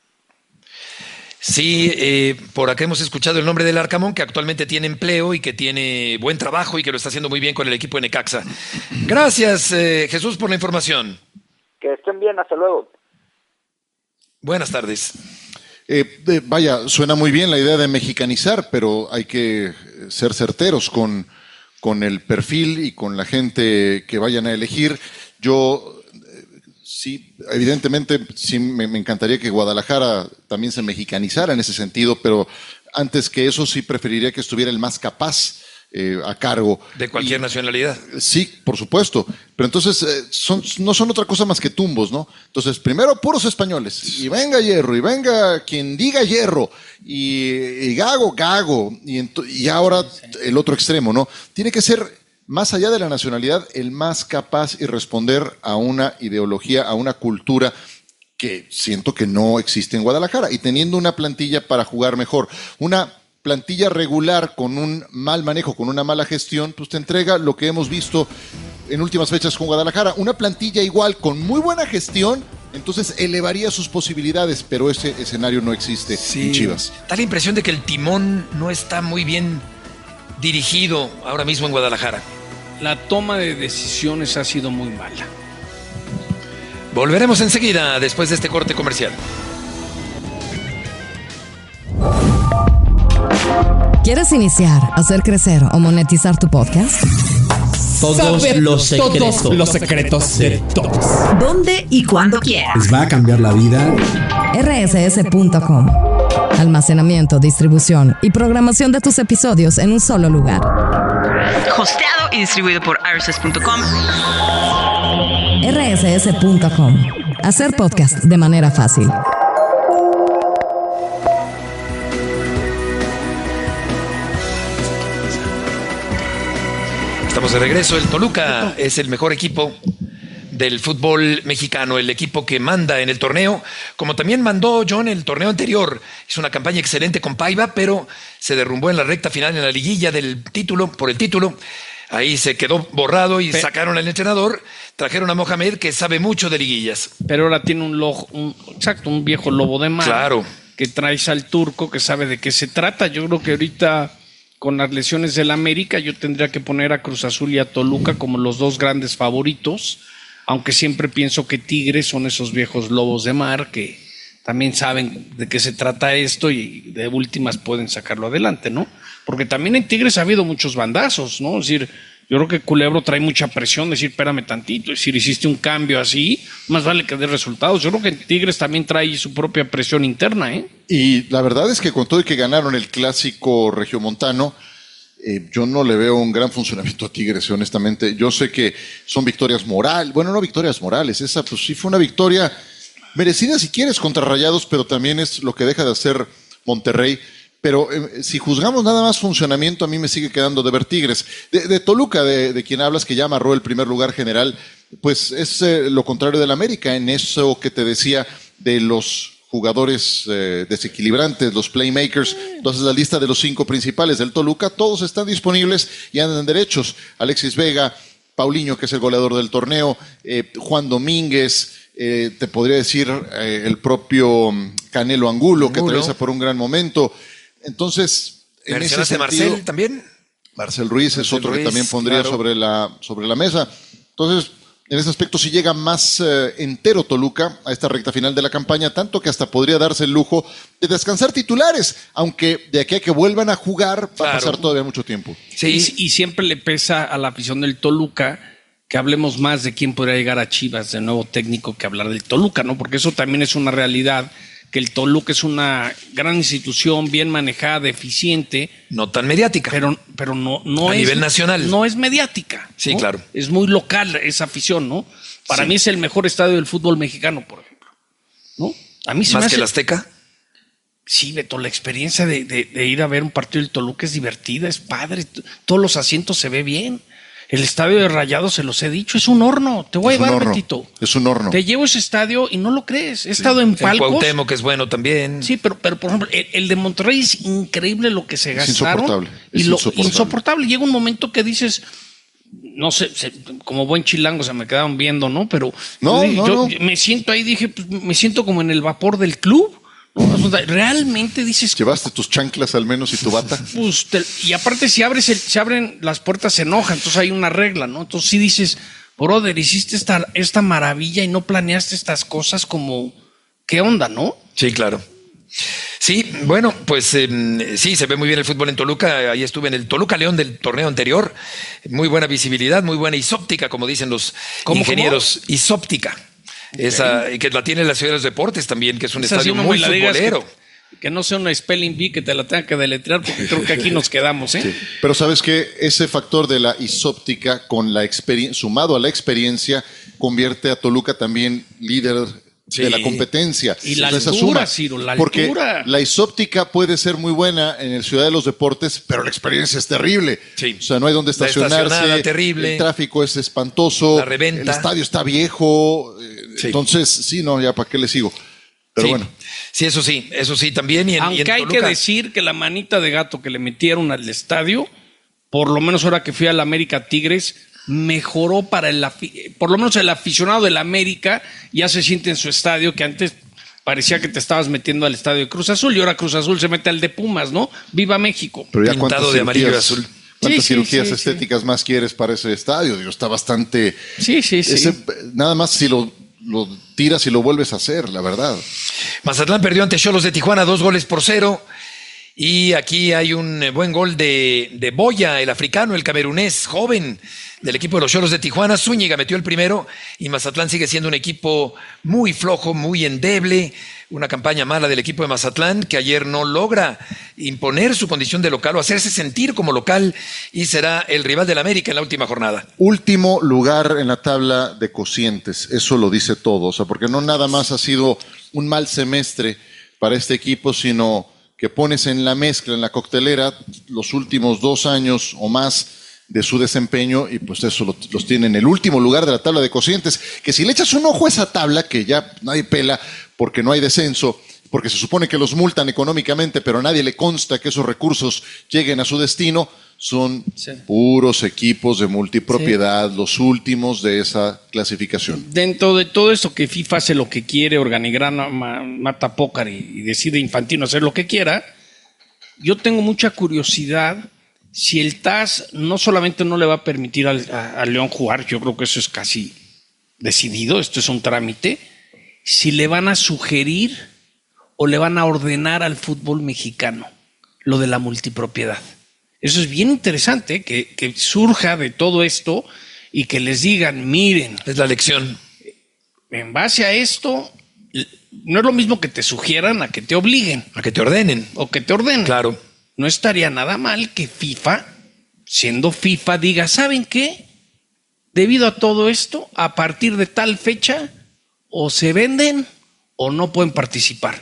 C: Sí, por acá hemos escuchado el nombre del Arcamón, que actualmente tiene empleo y que tiene buen trabajo y que lo está haciendo muy bien con el equipo de Necaxa. Gracias, Jesús, por la información.
L: Que estén bien, hasta luego.
C: Buenas tardes.
D: Vaya, suena muy bien la idea de mexicanizar, pero hay que ser certeros con el perfil y con la gente que vayan a elegir. Yo... Sí, evidentemente sí me encantaría que Guadalajara también se mexicanizara en ese sentido, pero antes que eso sí preferiría que estuviera el más capaz a cargo.
C: ¿De cualquier nacionalidad?
D: Sí, por supuesto, pero entonces no son otra cosa más que tumbos, ¿no? Entonces, primero puros españoles, y venga Hierro, y venga quien diga Hierro, y Gago, y ahora el otro extremo, ¿no? Tiene que ser... más allá de la nacionalidad, el más capaz y responder a una ideología, a una cultura que siento que no existe en Guadalajara. Y teniendo una plantilla para jugar mejor, una plantilla regular con un mal manejo, con una mala gestión, pues te entrega lo que hemos visto en últimas fechas con Guadalajara. Una plantilla igual, con muy buena gestión, entonces elevaría sus posibilidades, pero ese escenario no existe en Chivas.
C: Da la impresión de que el timón no está muy bien dirigido ahora mismo en Guadalajara.
E: La toma de decisiones ha sido muy mala.
C: Volveremos enseguida después de este corte comercial.
A: ¿Quieres iniciar, hacer crecer o monetizar tu podcast?
M: Todos los secretos de todos.
A: ¿Dónde y cuándo quieras?
M: ¿Les va a cambiar la vida?
A: rss.com. Almacenamiento, distribución y programación de tus episodios en un solo lugar.
N: Hosteado y distribuido por rss.com.
A: rss.com. Hacer podcast de manera fácil.
C: Estamos de regreso. El Toluca es el mejor equipo del fútbol mexicano, el equipo que manda en el torneo, como también mandó John el torneo anterior. Hizo una campaña excelente con Paiva, pero se derrumbó en la recta final en la liguilla por el título. Ahí se quedó borrado y sacaron al entrenador, trajeron a Mohamed, que sabe mucho de liguillas.
E: Pero ahora tiene un viejo lobo de mar.
C: Claro.
E: Que traes al turco, que sabe de qué se trata. Yo creo que ahorita, con las lesiones del América, yo tendría que poner a Cruz Azul y a Toluca como los dos grandes favoritos, aunque siempre pienso que Tigres son esos viejos lobos de mar que también saben de qué se trata esto y de últimas pueden sacarlo adelante, ¿no? Porque también en Tigres ha habido muchos bandazos, ¿no? Es decir, yo creo que Culebro trae mucha presión, decir, espérame tantito, es decir, hiciste un cambio así, más vale que dé resultados. Yo creo que Tigres también trae su propia presión interna, ¿eh?
D: Y la verdad es que con todo y que ganaron el clásico regiomontano, yo no le veo un gran funcionamiento a Tigres, honestamente. Yo sé que son victorias morales, bueno, no victorias morales, esa pues sí fue una victoria merecida si quieres contra Rayados, pero también es lo que deja de hacer Monterrey. Pero si juzgamos nada más funcionamiento, a mí me sigue quedando de ver Tigres. De Toluca, de quien hablas, que ya amarró el primer lugar general, pues es lo contrario del América, en eso que te decía de los jugadores desequilibrantes, los playmakers. Entonces la lista de los 5 principales del Toluca, todos están disponibles y andan derechos. Alexis Vega, Paulinho, que es el goleador del torneo, Juan Domínguez, te podría decir el propio Canelo Angulo, que atraviesa por un gran momento. Entonces, en ese sentido,
C: Marcel también.
D: Marcel Ruiz es otro que también pondría sobre la mesa. Entonces, en ese aspecto sí llega más entero Toluca a esta recta final de la campaña, tanto que hasta podría darse el lujo de descansar titulares, aunque de aquí a que vuelvan a jugar va a pasar todavía mucho tiempo.
E: Sí. Y siempre le pesa a la afición del Toluca que hablemos más de quién podría llegar a Chivas de nuevo técnico que hablar del Toluca, ¿no? Porque eso también es una realidad, que el Toluca es una gran institución, bien manejada, eficiente.
C: No tan mediática.
E: Pero no
C: a
E: es,
C: nivel nacional.
E: No es mediática.
C: Sí,
E: ¿no?
C: claro.
E: Es muy local esa afición, ¿no? Para mí es el mejor estadio del fútbol mexicano, por ejemplo, ¿no? A mí se
C: ¿Más
E: me
C: que
E: hace...
C: el Azteca?
E: Sí, Beto, la experiencia de ir a ver un partido del Toluca es divertida, es padre. Todos los asientos se ve bien. El estadio de Rayados, se los he dicho, es un horno. Te voy a llevar, Betito.
D: Es un horno.
E: Te llevo a ese estadio y no lo crees. He estado en palcos.
C: El Cuauhtémoc, que es bueno también.
E: Sí, pero por ejemplo, el de Monterrey es increíble lo que se gastaron. Insoportable. Llega un momento que dices, no sé, como buen chilango se me quedaron viendo, ¿no? Pero yo me siento ahí, dije, pues, me siento como en el vapor del club. ¿No? Realmente dices...
D: ¿Llevaste tus chanclas al menos y tu bata?
E: Pues y aparte si se abren las puertas se enoja, entonces hay una regla, ¿no? Entonces sí dices, brother, hiciste esta maravilla y no planeaste estas cosas como... ¿Qué onda, no?
C: Sí, claro. Sí, bueno, pues sí, se ve muy bien el fútbol en Toluca. Ahí estuve en el Toluca León del torneo anterior. Muy buena visibilidad, muy buena isóptica, como dicen los ingenieros. ¿Cómo? Isóptica. Esa, que la tiene la Ciudad de los Deportes también, que es un estadio muy futbolero.
E: Que no sea una spelling bee que te la tenga que deletrear, porque creo que aquí nos quedamos, ¿eh?
D: Sí. Pero sabes que ese factor de la isóptica con la sumado a la experiencia convierte a Toluca también líder de la competencia.
E: Y la altura, Ciro, la altura.
D: Porque la isóptica puede ser muy buena en el Ciudad de los Deportes, pero la experiencia es terrible.
C: Sí.
D: O sea, no hay donde estacionarse.
C: Terrible.
D: El tráfico es espantoso.
C: La reventa.
D: El estadio está viejo.
C: Sí.
D: Entonces, sí, no, ya para qué le sigo. Pero bueno.
C: Sí, eso sí también.
E: Aunque hay que decir que la manita de gato que le metieron al estadio, por lo menos ahora que fui al América Tigres, mejoró para por lo menos el aficionado del América ya se siente en su estadio, que antes parecía que te estabas metiendo al estadio de Cruz Azul y ahora Cruz Azul se mete al de Pumas, ¿no? ¡Viva México!
D: Pero ya
C: pintado de amarillo y azul.
D: ¿Cuántas cirugías estéticas más quieres para ese estadio? Digo, está bastante...
E: Sí.
D: Nada más si lo tiras y lo vuelves a hacer, la verdad.
C: Mazatlán perdió ante Xolos de Tijuana 2-0. Y aquí hay un buen gol de Boya, el africano, el camerunés, joven del equipo de los Xolos de Tijuana. Zúñiga metió el primero y Mazatlán sigue siendo un equipo muy flojo, muy endeble. Una campaña mala del equipo de Mazatlán que ayer no logra imponer su condición de local o hacerse sentir como local y será el rival del América en la última jornada.
D: Último lugar en la tabla de cocientes, eso lo dice todo. O sea, porque no nada más ha sido un mal semestre para este equipo, sino que pones en la mezcla, en la coctelera, los últimos 2 años o más de su desempeño, y pues eso los tiene en el último lugar de la tabla de cocientes, que si le echas un ojo a esa tabla, que ya nadie pela porque no hay descenso, porque se supone que los multan económicamente, pero a nadie le consta que esos recursos lleguen a su destino, son puros equipos de multipropiedad, los últimos de esa clasificación.
E: Dentro de todo esto que FIFA hace lo que quiere, organigrama, mata pócar y decide Infantino hacer lo que quiera, yo tengo mucha curiosidad si el TAS no solamente no le va a permitir a León jugar, yo creo que eso es casi decidido, esto es un trámite, si le van a sugerir o le van a ordenar al fútbol mexicano lo de la multipropiedad. Eso es bien interesante, que surja de todo esto y que les digan, miren.
C: Es la lección.
E: En base a esto, no es lo mismo que te sugieran a que te obliguen.
C: A que te ordenen.
E: O que te ordenen.
C: Claro.
E: No estaría nada mal que FIFA, siendo FIFA, diga, ¿saben qué? Debido a todo esto, a partir de tal fecha, o se venden o no pueden participar.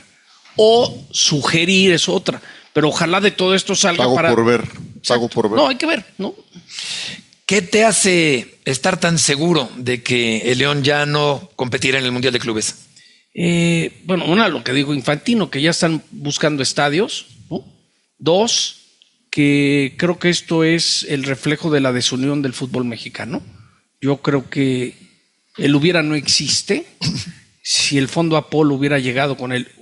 E: O sugerir es otra. Pero ojalá de todo esto salga
D: Pago
E: para...
D: por ver. Pago por ver.
E: No, hay que ver, ¿no?
C: ¿Qué te hace estar tan seguro de que el León ya no competirá en el Mundial de Clubes?
E: Bueno, una, lo que dijo Infantino, que ya están buscando estadios, ¿no? Dos, que creo que esto es el reflejo de la desunión del fútbol mexicano. Yo creo que el hubiera no existe. Si el Fondo Apolo hubiera llegado con el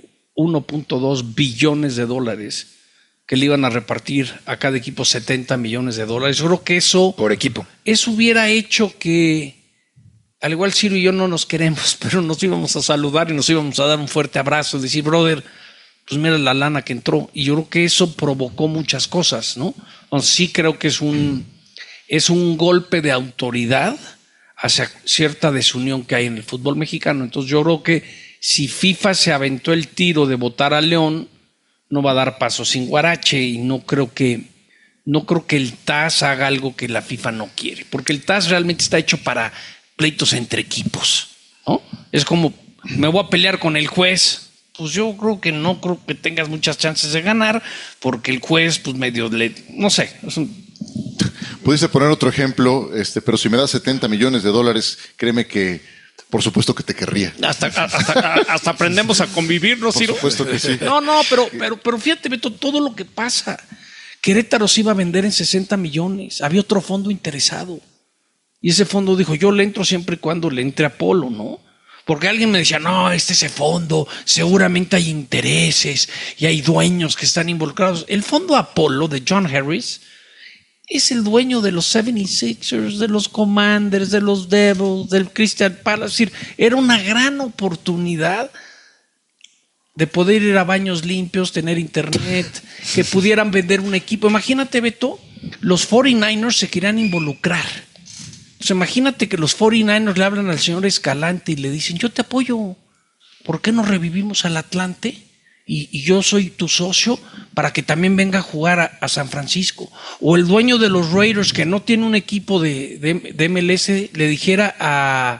E: 1.2 billones de dólares que le iban a repartir a cada equipo 70 millones de dólares. Yo creo que eso...
C: Por equipo.
E: Eso hubiera hecho que, al igual Ciro y yo no nos queremos, pero nos íbamos a saludar y nos íbamos a dar un fuerte abrazo, decir, brother, pues mira la lana que entró. Y yo creo que eso provocó muchas cosas, ¿no? Entonces, sí creo que es un golpe de autoridad hacia cierta desunión que hay en el fútbol mexicano. Entonces yo creo que si FIFA se aventó el tiro de votar a León, no va a dar paso sin guarache, y no creo que el TAS haga algo que la FIFA no quiere, porque el TAS realmente está hecho para pleitos entre equipos, ¿no? Es como, me voy a pelear con el juez, pues yo creo que tengas muchas chances de ganar, porque el juez, pues medio no sé, es
D: Pudiste poner otro ejemplo, pero si me das 70 millones de dólares, créeme que por supuesto que te querría.
E: Hasta aprendemos a convivir, ¿no, Ciro?
D: Por supuesto que sí.
E: No, pero fíjate, Beto, todo lo que pasa. Querétaro se iba a vender en 60 millones. Había otro fondo interesado. Y ese fondo dijo, yo le entro siempre y cuando le entre Apolo, ¿no? Porque alguien me decía, no, ese fondo, seguramente hay intereses y hay dueños que están involucrados. El fondo Apolo de John Harris es el dueño de los 76ers, de los Commanders, de los Devils, del Crystal Palace. Es decir, era una gran oportunidad de poder ir a baños limpios, tener internet, que pudieran vender un equipo. Imagínate, Beto, los 49ers se querían involucrar. Entonces, imagínate que los 49ers le hablan al señor Escalante y le dicen, yo te apoyo, ¿por qué no revivimos al Atlante? Y yo soy tu socio para que también venga a jugar a San Francisco. O el dueño de los Raiders, que no tiene un equipo de MLS, le dijera a...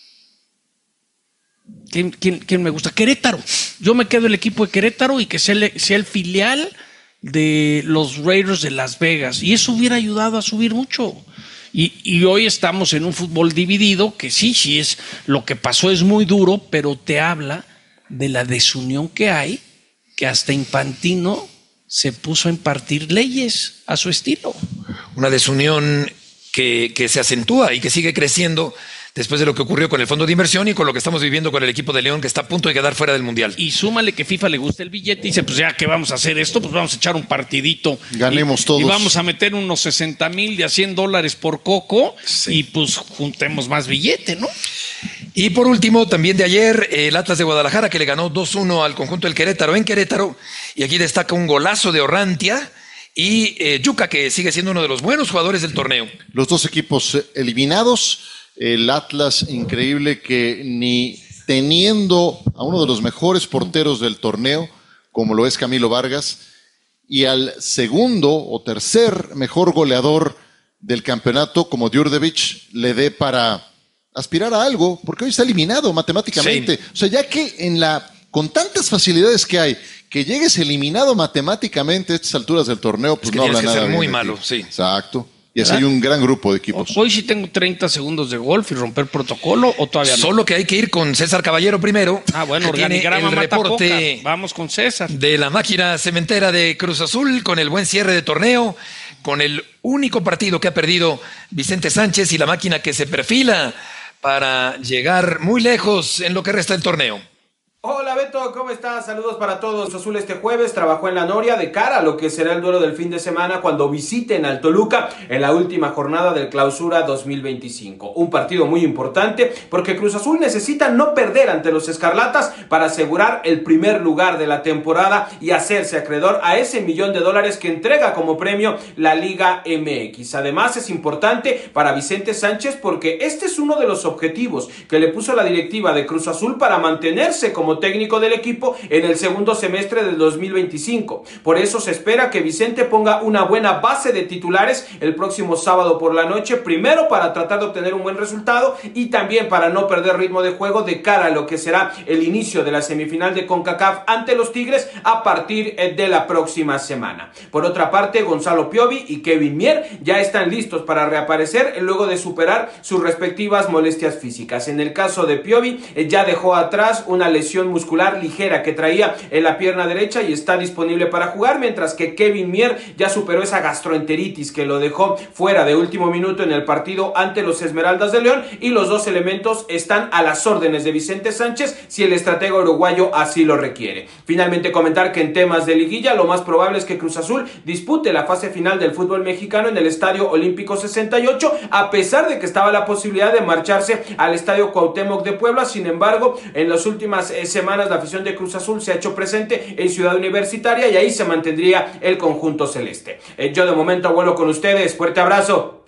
E: ¿Quién me gusta? Querétaro. Yo me quedo el equipo de Querétaro y que sea el filial de los Raiders de Las Vegas. Y eso hubiera ayudado a subir mucho. Y hoy estamos en un fútbol dividido, que sí es, lo que pasó es muy duro, pero te habla de la desunión que hay, que hasta Infantino se puso a impartir leyes a su estilo.
C: Una desunión que se acentúa y que sigue creciendo después de lo que ocurrió con el fondo de inversión y con lo que estamos viviendo con el equipo de León, que está a punto de quedar fuera del Mundial.
E: Y súmale que FIFA le gusta el billete y dice, pues ya que vamos a hacer esto, pues vamos a echar un partidito.
D: Ganemos todos.
E: Y vamos a meter unos 60,000 de a $100 por coco, sí. Y pues juntemos más billete, ¿no?
C: Y por último, también de ayer, el Atlas de Guadalajara, que le ganó 2-1 al conjunto del Querétaro en Querétaro, y aquí destaca un golazo de Orrantia y Yuca, que sigue siendo uno de los buenos jugadores del torneo.
D: Los dos equipos eliminados, el Atlas increíble que ni teniendo a uno de los mejores porteros del torneo, como lo es Camilo Vargas, y al segundo o tercer mejor goleador del campeonato, como Djurdjevic, le dé para aspirar a algo, porque hoy está eliminado matemáticamente. Sí. O sea, ya que con tantas facilidades que hay, que llegues eliminado matemáticamente a estas alturas del torneo, pues no habla nada.
C: Ser muy malo, sí.
D: Exacto. Y así hay un gran grupo de equipos.
E: Hoy sí tengo 30 segundos de golf y romper protocolo, ¿o todavía no?
C: Solo que hay que ir con César Caballero primero.
E: Bueno, organigrama el reporte. Vamos con César.
C: De la máquina cementera de Cruz Azul, con el buen cierre de torneo, con el único partido que ha perdido Vicente Sánchez y la máquina que se perfila para llegar muy lejos en lo que resta del torneo.
O: Hola Beto, ¿cómo estás? Saludos para todos. Cruz Azul este jueves trabajó en la Noria de cara a lo que será el duelo del fin de semana cuando visiten al Toluca en la última jornada del Clausura 2025. Un partido muy importante porque Cruz Azul necesita no perder ante los Escarlatas para asegurar el primer lugar de la temporada y hacerse acreedor a ese $1 millón que entrega como premio la Liga MX. Además es importante para Vicente Sánchez porque este es uno de los objetivos que le puso la directiva de Cruz Azul para mantenerse como técnico del equipo en el segundo semestre del 2025. Por eso se espera que Vicente ponga una buena base de titulares el próximo sábado por la noche, primero para tratar de obtener un buen resultado y también para no perder ritmo de juego de cara a lo que será el inicio de la semifinal de CONCACAF ante los Tigres a partir de la próxima semana. Por otra parte, Gonzalo Piovi y Kevin Mier ya están listos para reaparecer luego de superar sus respectivas molestias físicas. En el caso de Piovi, ya dejó atrás una lesión muscular ligera que traía en la pierna derecha y está disponible para jugar, mientras que Kevin Mier ya superó esa gastroenteritis que lo dejó fuera de último minuto en el partido ante los Esmeraldas de León, y los dos elementos están a las órdenes de Vicente Sánchez si el estratega uruguayo así lo requiere. Finalmente comentar que en temas de liguilla lo más probable es que Cruz Azul dispute la fase final del fútbol mexicano en el Estadio Olímpico 68, a pesar de que estaba la posibilidad de marcharse al Estadio Cuauhtémoc de Puebla. Sin embargo, en las últimas semanas la afición de Cruz Azul se ha hecho presente en Ciudad Universitaria y ahí se mantendría el conjunto celeste. Yo de momento vuelo con ustedes. Fuerte abrazo.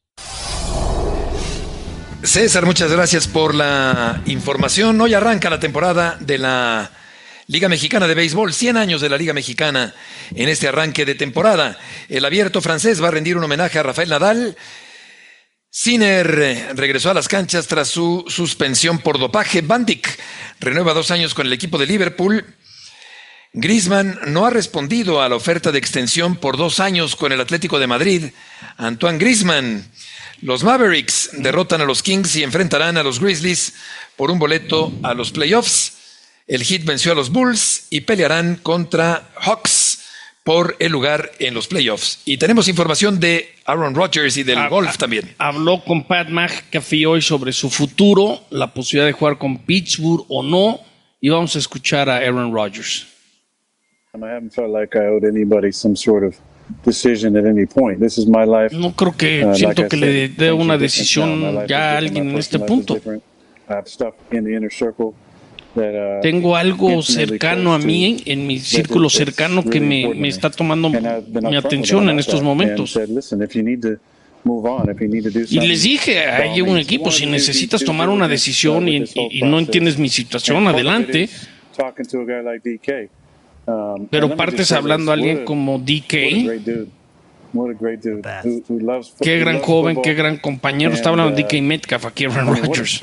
C: César, muchas gracias por la información. Hoy arranca la temporada de la Liga Mexicana de Béisbol, 100 años de la Liga Mexicana en este arranque de temporada. El abierto francés va a rendir un homenaje a Rafael Nadal. Sinner regresó a las canchas tras su suspensión por dopaje. Van Dijk renueva 2 años con el equipo de Liverpool. Griezmann no ha respondido a la oferta de extensión por 2 años con el Atlético de Madrid. Antoine Griezmann. Los Mavericks derrotan a los Kings y enfrentarán a los Grizzlies por un boleto a los playoffs. El Heat venció a los Bulls y pelearán contra Hawks por el lugar en los playoffs. Y tenemos información de Aaron Rodgers y del golf también.
E: Habló con Pat McAfee hoy sobre su futuro, la posibilidad de jugar con Pittsburgh o no, y vamos a escuchar a Aaron Rodgers.
P: I haven't felt like I owed anybody some sort of decision at any point. This is my life.
E: No creo que siento que le dé una decisión ya a alguien en este punto. Tengo algo cercano a mí, en mi círculo cercano, que me está tomando mi atención en estos momentos. Y les dije, hay un equipo, si necesitas tomar una decisión y no entiendes mi situación, adelante. Pero partes hablando a alguien como DK. Qué gran joven, qué gran compañero. Está hablando de DK Metcalf aquí, Aaron Rodgers.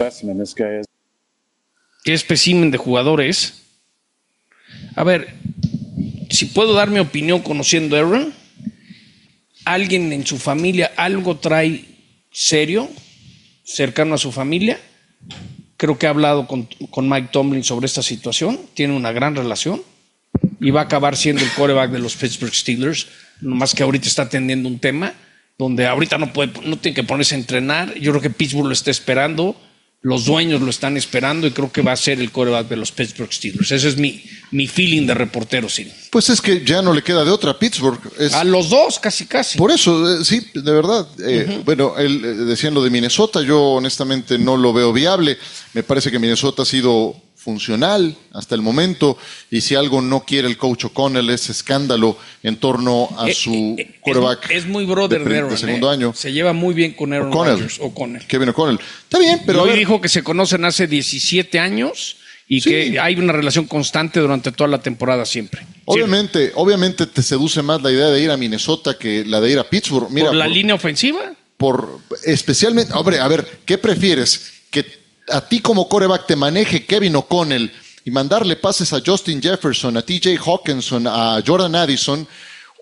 E: ¿Qué espécimen de jugador es? A ver, si puedo dar mi opinión conociendo a Aaron, alguien en su familia algo trae serio, cercano a su familia. Creo que ha hablado con Mike Tomlin sobre esta situación. Tiene una gran relación y va a acabar siendo el quarterback de los Pittsburgh Steelers. Nomás que ahorita está atendiendo un tema donde ahorita no tiene que ponerse a entrenar. Yo creo que Pittsburgh lo está esperando. Los dueños lo están esperando y creo que va a ser el quarterback de los Pittsburgh Steelers. Ese es mi feeling de reportero, sí.
D: Pues es que ya no le queda de otra a Pittsburgh.
E: A los dos, casi.
D: Por eso, sí, de verdad. Bueno, él decía lo de Minnesota, yo honestamente no lo veo viable. Me parece que Minnesota ha sido funcional hasta el momento, y si algo no quiere el coach O'Connell es escándalo en torno a su quarterback.
E: Es muy brother de Aaron,
D: segundo año.
E: Se lleva muy bien con Aaron Rodgers.
D: Kevin O'Connell. Está bien, pero
E: hoy dijo que se conocen hace 17 años y que hay una relación constante durante toda la temporada siempre.
D: Obviamente te seduce más la idea de ir a Minnesota que la de ir a Pittsburgh. Mira,
E: ¿por la línea ofensiva?
D: Especialmente, hombre, a ver, ¿qué prefieres? ¿Que a ti como quarterback te maneje Kevin O'Connell y mandarle pases a Justin Jefferson, a TJ Hawkinson, a Jordan Addison,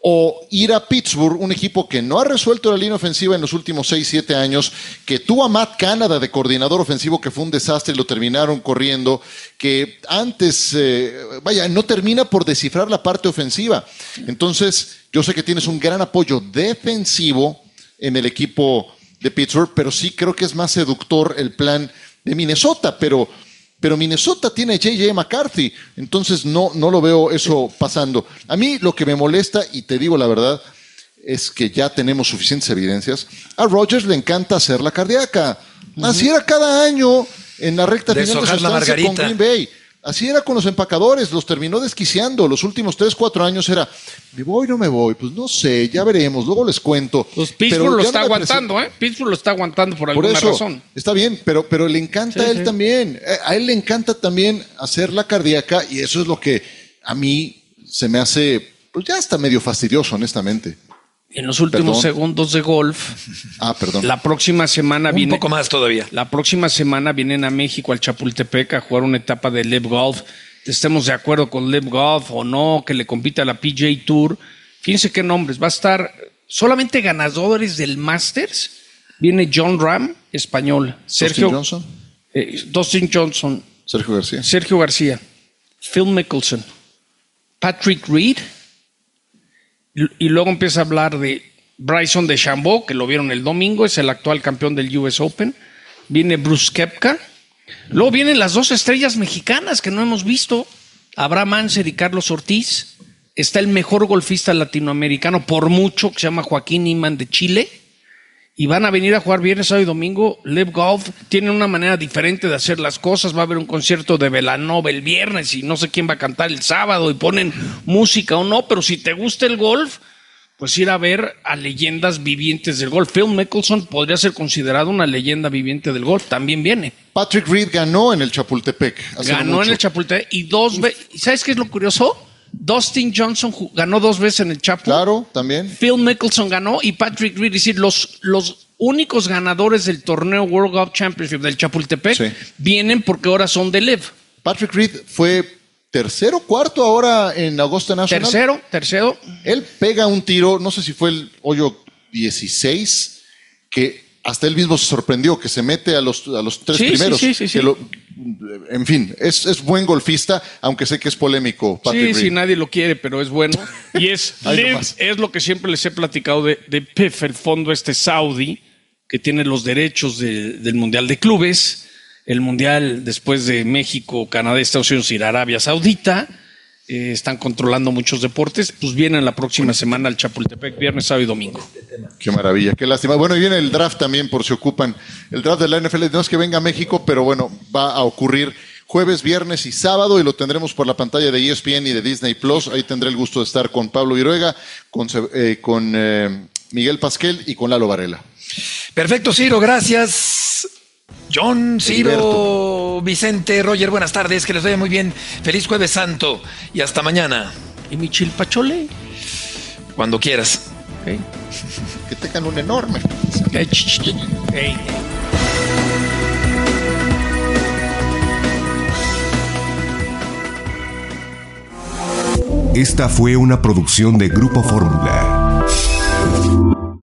D: o ir a Pittsburgh, un equipo que no ha resuelto la línea ofensiva en los últimos 6-7 años, que tuvo a Matt Canada de coordinador ofensivo, que fue un desastre y lo terminaron corriendo, que antes, no termina por descifrar la parte ofensiva. Entonces, yo sé que tienes un gran apoyo defensivo en el equipo de Pittsburgh, pero sí creo que es más seductor el plan de Minnesota, pero Minnesota tiene a J.J. McCarthy, entonces no lo veo eso pasando. A mí lo que me molesta, y te digo la verdad, es que ya tenemos suficientes evidencias. A Rodgers le encanta hacer la cardíaca. Así era cada año en la recta final de su estancia con Green Bay. Así era con los empacadores, los terminó desquiciando. Los últimos 3-4 años era, ¿me voy o no me voy? Pues no sé, ya veremos, luego les cuento.
E: Pues Pittsburgh lo está aguantando, Pittsburgh lo está aguantando por alguna razón.
D: Está bien, pero le encanta a él también. A él le encanta también hacer la cardíaca y eso es lo que a mí se me hace, pues ya está medio fastidioso, honestamente.
E: En los últimos segundos de golf. La próxima semana viene.
C: Un poco más todavía.
E: La próxima semana vienen a México, al Chapultepec, a jugar una etapa de LIV Golf. Estemos de acuerdo con LIV Golf o no, que le compita a la PGA Tour. Fíjense qué nombres. Va a estar solamente ganadores del Masters. Viene John Ram, español. Dustin Johnson. Sergio García. Phil Mickelson. Patrick Reed. Y luego empieza a hablar de Bryson DeChambeau, que lo vieron el domingo, es el actual campeón del US Open. Viene Bruce Koepka. Luego vienen las 2 estrellas mexicanas que no hemos visto, Abraham Ancer y Carlos Ortiz. Está el mejor golfista latinoamericano por mucho, que se llama Joaquín Iman de Chile. Y van a venir a jugar viernes, sábado y domingo. LIV Golf tienen una manera diferente de hacer las cosas. Va a haber un concierto de Belanova el viernes y no sé quién va a cantar el sábado y ponen música o no, pero si te gusta el golf, pues ir a ver a leyendas vivientes del golf. Phil Mickelson podría ser considerado una leyenda viviente del golf, también viene.
D: Patrick Reed ganó en el Chapultepec.
E: Ganó en el Chapultepec y 2 veces. ¿Sabes qué es lo curioso? Dustin Johnson ganó 2 veces en el Chapo.
D: Claro, también.
E: Phil Mickelson ganó y Patrick Reed. Es decir, los únicos ganadores del torneo World Golf Championship del Chapultepec vienen porque ahora son de LIV.
D: Patrick Reed fue tercero, cuarto ahora en Augusta National.
E: Tercero.
D: Él pega un tiro, no sé si fue el hoyo 16, que hasta él mismo se sorprendió, que se mete a los 3 primeros. Sí. En fin, es buen golfista, aunque sé que es polémico. Patrick Reed.
E: Nadie lo quiere, pero es bueno. Y es lo que siempre les he platicado de PIF, el fondo saudí, que tiene los derechos del Mundial de Clubes, el Mundial después de México, Canadá, Estados Unidos y Arabia Saudita. Están controlando muchos deportes, pues vienen la próxima semana al Chapultepec, viernes, sábado y domingo.
D: Qué maravilla, qué lástima. Bueno, y viene el draft también, por si ocupan. El draft de la NFL, no es que venga a México, pero bueno, va a ocurrir jueves, viernes y sábado, y lo tendremos por la pantalla de ESPN y de Disney Plus. Ahí tendré el gusto de estar con Pablo Viruega, con Miguel Pasquel y con Lalo Varela.
C: Perfecto, Ciro, gracias. John, Ciro, Vicente, Roger, buenas tardes, que les vaya muy bien. Feliz Jueves Santo y hasta mañana.
E: ¿Y mi chilpachole?
C: Cuando quieras.
D: Okay. Que tengan un enorme.
E: Hey.
Q: Esta fue una producción de Grupo Fórmula.